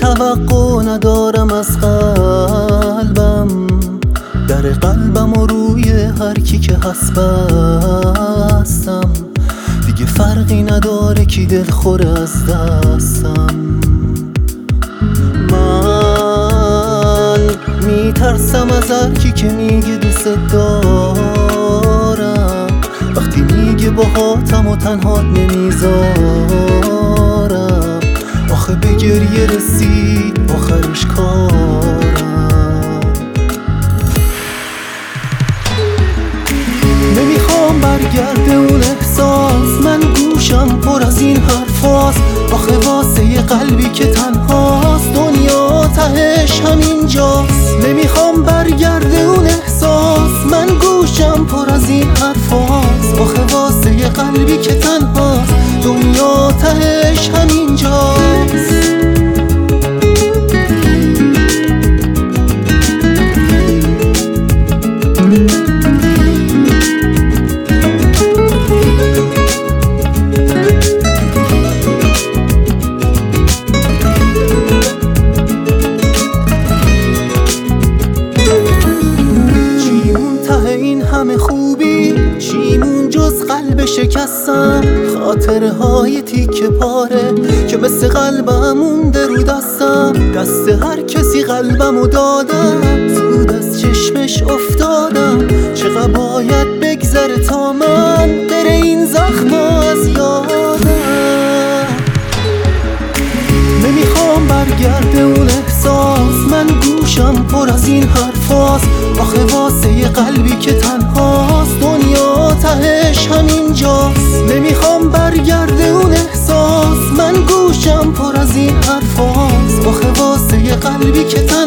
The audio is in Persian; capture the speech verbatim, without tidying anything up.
توقع ندارم از قلبم، در قلبم و روی هر کی که هست بستم. دیگه فرقی نداره کی دل خوره از دستم. من میترسم از هر کی که میگه دوست دارم، وقتی میگه باهاتم و تنهات نمیذارم. آخه به گریه رسید آخرش کارم. نمیخوام برگرده اون احساس، من گوشم پر از این حرفاست. آخه واسه یه قلبی که تنهاست دنیا تهش همینجاست. نمیخوام برگرده اون احساس، من گوشم پر از این حرفاست. آخه واسه یه قلبی که تنهاست دنیا تهش همینجاست. همه خوبی چیمون جز قلب شکستم، خاطره های تیکه پاره که مثل قلبم مونده رو دستم. دست هر کسی قلبمو دادم، زود از چشمش افتادم. چقدر باید بگذره تا من بره این زخما از یادم. نمیخوام برگرده اون احساس، من گوشم پر از این حرفاست. آخه واسه یه قلبی که تنهاست دنیا تهش همینجاست. نمیخوام برگرده اون احساس، من گوشم پر از این حرفاست. آخه واسه یه قلبی که تنهاست